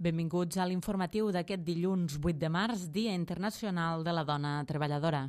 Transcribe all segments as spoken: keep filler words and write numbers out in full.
Benvinguts a l'informatiu d'aquest dilluns vuit de març, Dia Internacional de la Dona Treballadora.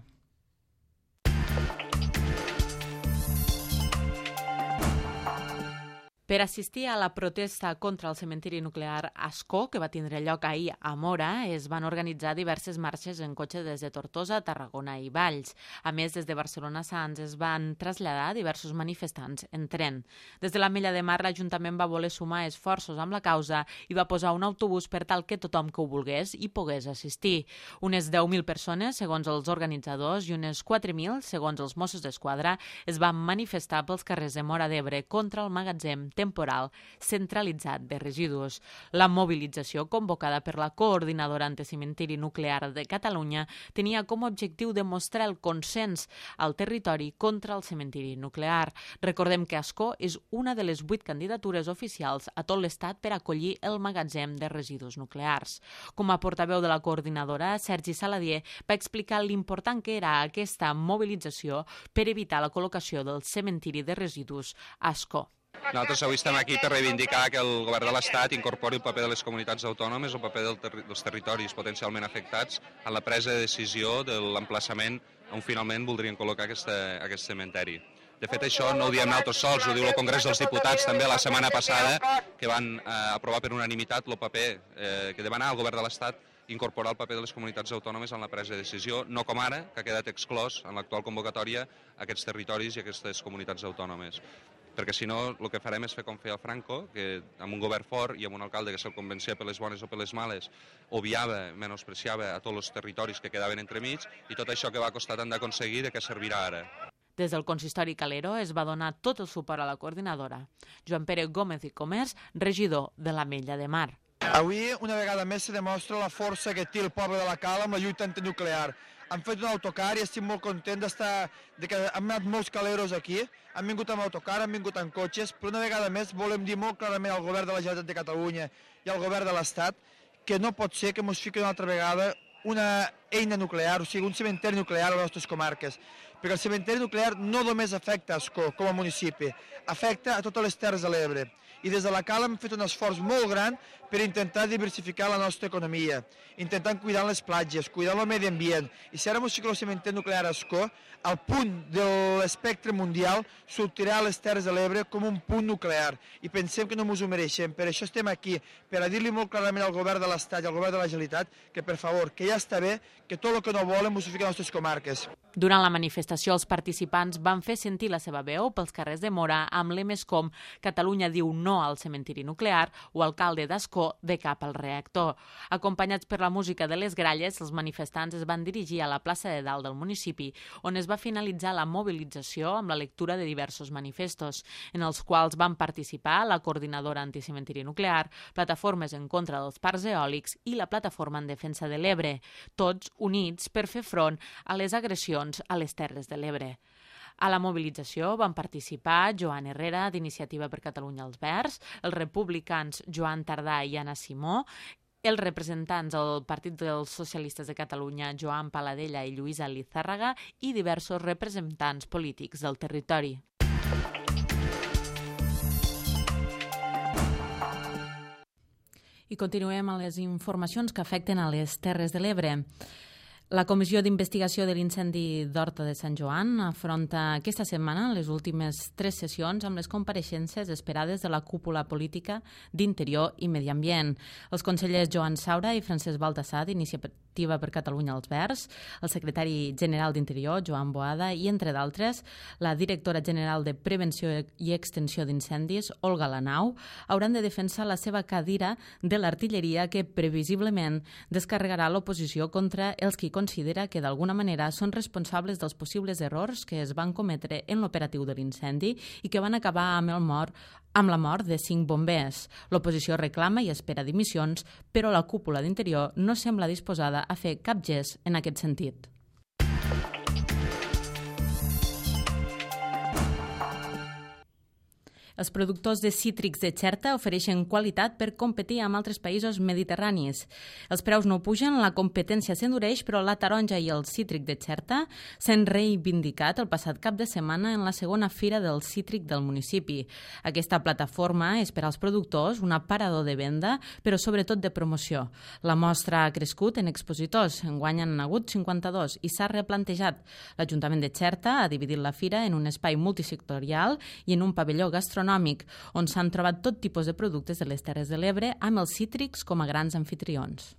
Per assistir a la protesta contra el cementiri nuclear Ascó, que va tindre lloc ahir a Móra, es van organitzar diverses marxes en cotxe des de Tortosa, Tarragona i Valls. A més, des de Barcelona a Sants es van traslladar diversos manifestants en tren. Des de l'Ametlla de Mar, l'Ajuntament va voler sumar esforços amb la causa i va posar un autobús per tal que tothom que ho volgués hi pogués assistir. Unes deu mil persones, segons els organitzadors, i unes quatre mil, segons els Mossos d'Esquadra, es van manifestar pels carrers de Móra d'Ebre contra el magatzem temporal centralitzat de residus. La mobilització convocada per la Coordinadora Anticementiri Nuclear de Catalunya tenia com a objectiu demostrar el consens al territori contra el cementiri nuclear. Recordem que Ascó és una de les vuit candidatures oficials a tot l'Estat per acollir el magatzem de residus nuclears. Com a portaveu de la coordinadora, Sergi Saladier va explicar l'important que era aquesta mobilització per evitar la col·locació del cementiri de residus a Ascó. Nosaltres avui estem aquí per reivindicar que el govern de l'Estat incorpori el paper de les comunitats autònomes, el paper del terri dels territoris potencialment afectats en la presa de decisió de l'emplaçament on finalment voldrien col·locar aquesta, aquest cementeri. De fet, això no ho diem nosaltres sols, ho diu el Congrés dels Diputats també la setmana passada, que van eh, aprovar per unanimitat el paper eh, que demanava el govern de l'Estat incorporar el paper de les comunitats autònomes en la presa de decisió, no com ara, que ha quedat exclòs en l'actual convocatòria aquests territoris i aquestes comunitats autònomes. Perquè si no, el que farem és fer com feia el Franco, que amb un govern fort i amb un alcalde que se'l convencia per les bones o per les males, obviava, menospreciava a tots els territoris que quedaven entremig, i tot això que va costar tant d'aconseguir, de què servirà ara? Des del consistori Calero es va donar tot el suport a la coordinadora. Joan Pere Gómez i Comès, regidor de l'Ametlla de Mar. Avui, una vegada més, se demostra la força que té el poble de la Cala amb la lluita antinuclear. Han fet un autocar i estic molt content d'estar, de que han anat molts caleros aquí, han vingut amb autocar, han vingut amb cotxes, però una vegada més volem dir molt clarament al govern de la Generalitat de Catalunya i al govern de l'Estat que no pot ser que ens fiqui una altra vegada una eina nuclear, o sigui, un cementeri nuclear a les nostres comarques. Perquè el cementeri nuclear no només afecta Ascó com a municipi, afecta a totes les Terres de l'Ebre. I des de la Cala hem fet un esforç molt gran per intentar diversificar la nostra economia, intentant cuidar les platges, cuidar el medi ambient. I si ara ens fica el cementeri nuclear a Ascó, al punt de l'espectre mundial sortirà a les Terres de l'Ebre com un punt nuclear. I pensem que no ens ho mereixem. Per això estem aquí, per a dir-li molt clarament al govern de l'Estat i al govern de la Generalitat que, per favor, que ja està bé, que tot el que no volen ens ho fiquen a les nostres comarques. Durant la manifestació, els participants van fer sentir la seva veu pels carrers de Móra amb lemes com Catalunya diu no al cementiri nuclear o Alcalde d'Ascó de cap al reactor. Acompanyats per la música de les gralles, els manifestants es van dirigir a la plaça de Dalt del municipi, on es va finalitzar la mobilització amb la lectura de diversos manifestos, en els quals van participar la Coordinadora Anticementiri Nuclear, Plataformes en contra dels parcs eòlics i la Plataforma en Defensa de l'Ebre, tots units per fer front a les agressions a les Terres de l'Ebre. A la mobilització van participar Joan Herrera, d'Iniciativa per Catalunya als Verds, els republicans Joan Tardà i Anna Simó, els representants del Partit dels Socialistes de Catalunya, Joan Paladella i Lluïsa Lizárraga, i diversos representants polítics del territori. I continuem amb les informacions que afecten a les Terres de l'Ebre. La Comissió d'Investigació de l'Incendi d'Horta de Sant Joan afronta aquesta setmana les últimes tres sessions amb les compareixences esperades de la cúpula política d'Interior i Medi Ambient. Els consellers Joan Saura i Francesc Baltasar, d'Iniciativa per Catalunya als Verds, el secretari general d'Interior, Joan Boada, i, entre d'altres, la directora general de Prevenció i Extensió d'Incendis, Olga Lanau, hauran de defensar la seva cadira de l'artilleria que previsiblement descarregarà l'oposició contra els qui considera que d'alguna manera són responsables dels possibles errors que es van cometre en l'operatiu de l'incendi i que van acabar amb, el mort, amb la mort de cinc bombers. L'oposició reclama i espera dimissions, però la cúpula d'Interior no sembla disposada a fer cap gest en aquest sentit. Els productors de cítrics de Xerta ofereixen qualitat per competir amb altres països mediterranis. Els preus no pugen, la competència s'endureix, però la taronja i el cítric de Xerta s'han reivindicat el passat cap de setmana en la segona fira del cítric del municipi. Aquesta plataforma és per als productors un aparador de venda, però sobretot de promoció. La mostra ha crescut en expositors, enguany han hagut cinquanta-dos i s'ha replantejat. L'Ajuntament de Xerta ha dividit la fira en un espai multisectorial i en un pavelló gastronòmic on s'han trobat tot tipus de productes de les Terres de l'Ebre amb els cítrics com a grans anfitrions.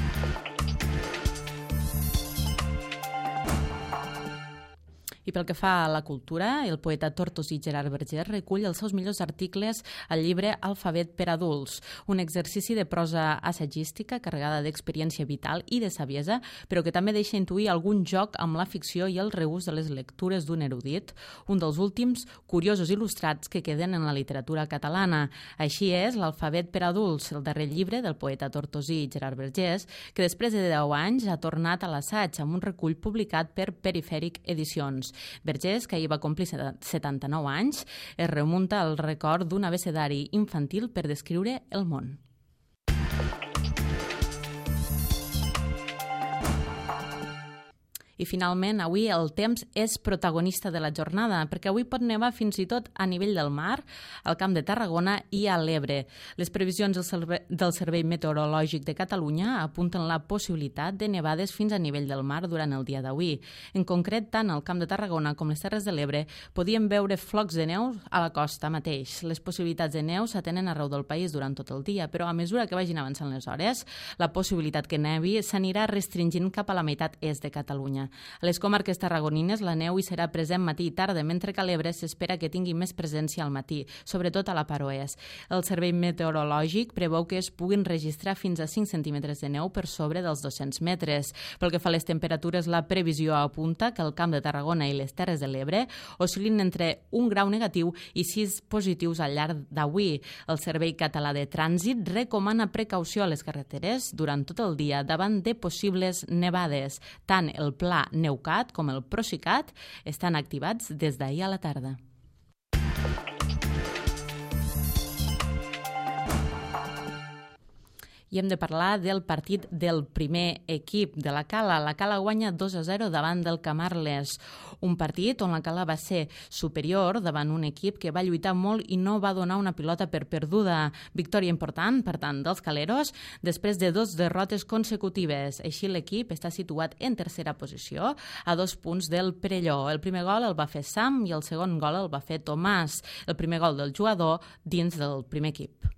I pel que fa a la cultura, el poeta tortosí Gerard Vergés recull els seus millors articles al llibre Alfabet per adults, un exercici de prosa assagística carregada d'experiència vital i de saviesa, però que també deixa intuir algun joc amb la ficció i el reús de les lectures d'un erudit, un dels últims curiosos il·lustrats que queden en la literatura catalana. Així és l'Alfabet per adults, el darrer llibre del poeta tortosí Gerard Vergés, que després de deu anys ha tornat a l'assaig amb un recull publicat per Perifèric Edicions. Vergés, que ahir va complir setanta-nou anys, es remunta al record d'un abecedari infantil per descriure el món. I finalment, avui el temps és protagonista de la jornada, perquè avui pot nevar fins i tot a nivell del mar, al Camp de Tarragona i a l'Ebre. Les previsions del Servei, del Servei Meteorològic de Catalunya apunten la possibilitat de nevades fins a nivell del mar durant el dia d'avui. En concret, tant al Camp de Tarragona com les Terres de l'Ebre podien veure flocs de neu a la costa mateix. Les possibilitats de neu s'atenen arreu del país durant tot el dia, però a mesura que vagin avançant les hores, la possibilitat que nevi s'anirà restringint cap a la meitat est de Catalunya. A les comarques tarragonines la neu hi serà present matí i tarda, mentre que a l'Ebre s'espera que tingui més presència al matí, sobretot a la part oest. El Servei Meteorològic preveu que es puguin registrar fins a cinc centímetres de neu per sobre dels dos-cents metres. Pel que fa a les temperatures, la previsió apunta que el Camp de Tarragona i les Terres de l'Ebre oscil·lin entre un grau negatiu i sis positius al llarg d'avui. El Servei Català de Trànsit recomana precaució a les carreteres durant tot el dia davant de possibles nevades. Tant el Pla Neucat com el Procicat estan activats des d'ahir a la tarda. I hem de parlar del partit del primer equip de la Cala. La Cala guanya dos a zero davant del Camarles, un partit on la Cala va ser superior davant un equip que va lluitar molt i no va donar una pilota per perduda. Victòria important, per tant, dels caleros, després de dos derrotes consecutives. Així l'equip està situat en tercera posició, a dos punts del Perelló. El primer gol el va fer Sam i el segon gol el va fer Tomàs, el primer gol del jugador dins del primer equip.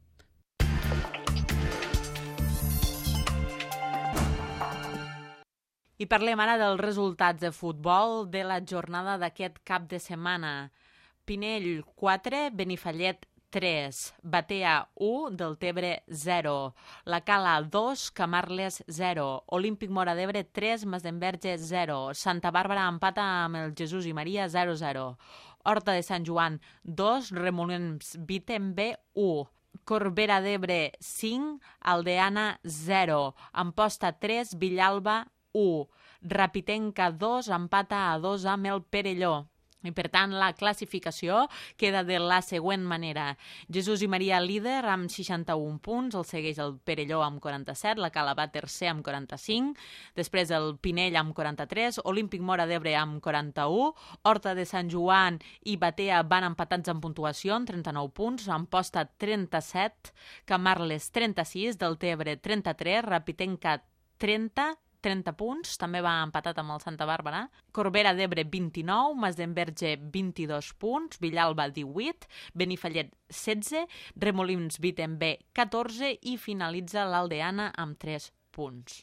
I parlem ara dels resultats de futbol de la jornada d'aquest cap de setmana. Pinell quatre, Benifallet tres, Batea u, Deltebre zero, La Cala dos, Camarles zero, Olímpic Móra d'Ebre tres, Masdenverge zero, Santa Bàrbara empata amb el Jesús i Maria zero a zero, Horta de Sant Joan dos, Remolins Vitembe u, Corbera d'Ebre cinc, Aldeana zero, Amposta tres, Villalba u, Rapitenca dos, empata a dos amb el Perelló. I, per tant, la classificació queda de la següent manera. Jesús i Maria líder amb seixanta-un punts, el segueix el Perelló amb quaranta-set, la Cala va tercer amb quaranta-cinc, després el Pinell amb quaranta-tres, Olímpic Móra d'Ebre amb quaranta-u, Horta de Sant Joan i Batea van empatats en puntuació amb trenta-nou punts, Amposta trenta-set, Camarles trenta-sis, Deltebre trenta-tres, Rapitenca trenta, trenta punts, també va empatat amb el Santa Bàrbara. Corbera d'Ebre vint-i-nou, Masdenverge vint-i-dos punts, Villalba divuit, Benifallet setze, Remolins Vitembe catorze i finalitza l'Aldeana amb tres punts.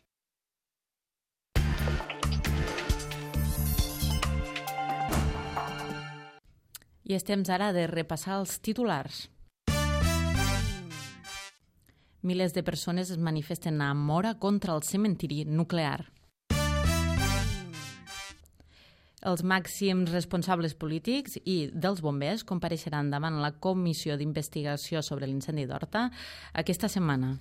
I és temps ara de repassar els titulars. Milers de persones es manifesten a Móra contra el cementiri nuclear. Els màxims responsables polítics i dels bombers compareixeran davant la Comissió d'Investigació sobre l'incendi d'Horta aquesta setmana.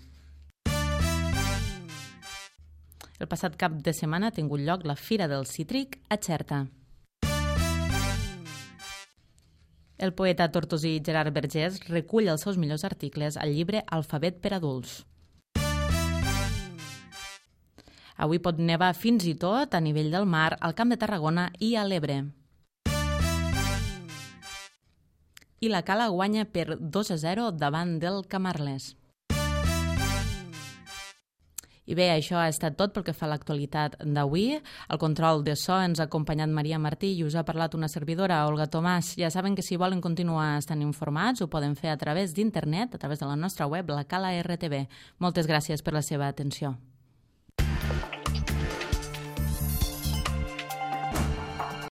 El passat cap de setmana ha tingut lloc la Fira del Cítric a Xerta. El poeta tortosí Gerard Vergés recull els seus millors articles al llibre Alfabet per adults. Avui pot nevar fins i tot a nivell del mar al Camp de Tarragona i a l'Ebre. I la Cala guanya per dos a zero davant del Camarles. I bé, això ha estat tot pel que fa a l'actualitat d'avui. Al control de so ens ha acompanyat Maria Martí i us ha parlat una servidora, Olga Tomàs. Ja saben que si volen continuar estant informats ho poden fer a través d'internet, a través de la nostra web, la Cala R T V. Moltes gràcies per la seva atenció.